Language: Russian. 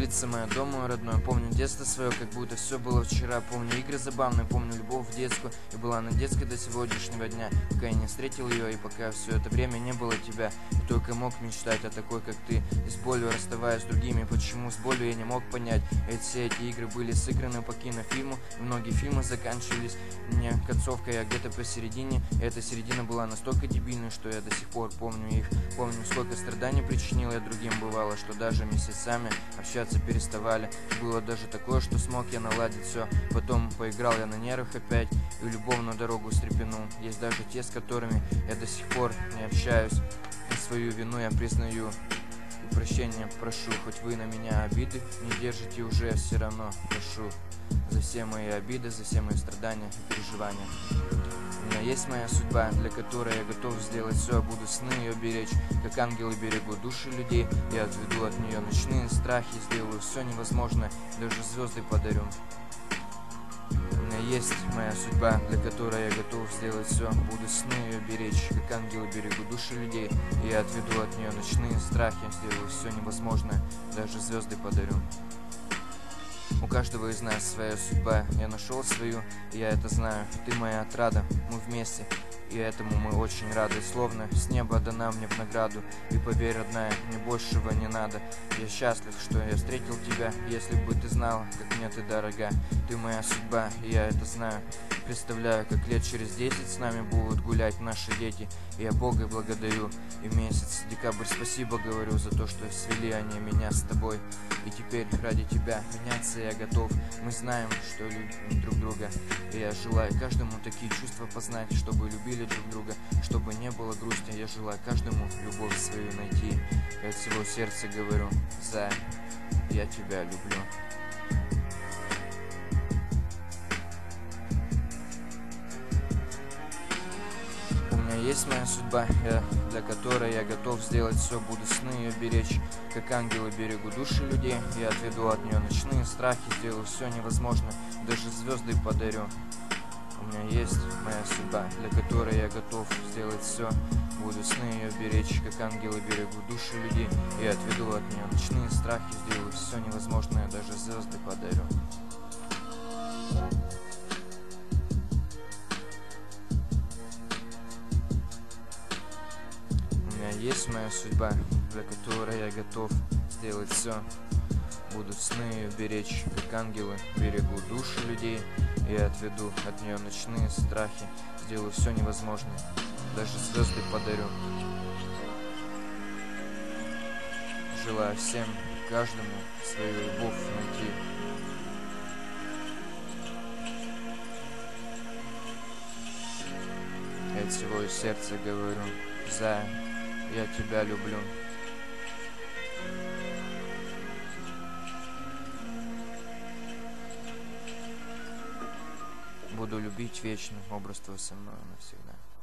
Столица моя, дом мой родной. Помню детство свое, как будто все было вчера. Помню игры забавные, помню любовь детскую. И была она детской до сегодняшнего дня, пока я не встретил ее, и пока все это время не было тебя. И только мог мечтать о такой, как ты. И с болью расставаясь с другими, почему с болью я не мог понять. Ведь все эти игры были сыграны по кинофильму, и многие фильмы заканчивались не концовкой, а где-то посередине. И эта середина была настолько дебильной, что я до сих пор помню их. Помню, сколько страданий причинил я другим, бывало, что даже месяцами общаться переставали. Было даже такое, что смог я наладить все. Потом поиграл я на нервах опять и любовную дорогу встрепенул. Есть даже те, с которыми я до сих пор не общаюсь. И свою вину я признаю и прощения прошу. Хоть вы на меня обиды не держите уже, все равно прошу за все мои обиды, за все мои страдания и переживания. У меня есть моя судьба, для которой я готов сделать все. Буду сны ее беречь, как ангелы берегут души людей. Я отведу от нее ночные страхи, сделаю все невозможное, даже звезды подарю. У меня есть моя судьба, для которой я готов сделать все. Буду сны ее беречь, как ангелы берегут души людей. Я отведу от нее ночные страхи, сделаю все невозможное, даже звезды подарю. У каждого из нас своя судьба, я нашел свою, и я это знаю. Ты моя отрада, мы вместе, и этому мы очень рады. Словно с неба дана мне в награду. И поверь, родная, мне большего не надо. Я счастлив, что я встретил тебя. Если бы ты знала, как мне ты дорога. Ты моя судьба, и я это знаю. Представляю, как лет через 10 с нами будут гулять наши дети. И я Бога благодарю. И месяц декабрь спасибо говорю за то, что свели они меня с тобой. И теперь ради тебя меняться я готов. Мы знаем, что любим друг друга. И я желаю каждому такие чувства познать, чтобы любили друг друга, чтобы не было грусти. Я желаю каждому любовь свою найти. Я от всего сердца говорю: Зая, я тебя люблю. Есть моя судьба, для которой я готов сделать все. Буду сны ее беречь, как ангелы берегут души людей. Я отведу от нее ночные страхи, сделаю все невозможное, даже звезды подарю. У меня есть моя судьба, для которой я готов сделать все. Буду сны ее беречь, как ангелы берегут души людей. Я отведу от нее ночные страхи, сделаю все невозможное, даже звезды подарю. Есть моя судьба, для которой я готов сделать все. Буду сны ее беречь, как ангелы берегут души людей. Я отведу от нее ночные страхи, сделаю все невозможное, даже звезды подарю. Желаю всем, каждому свою любовь найти. Я от всего сердца говорю: Зая, я тебя люблю. Буду любить вечно, образ твой со мной навсегда.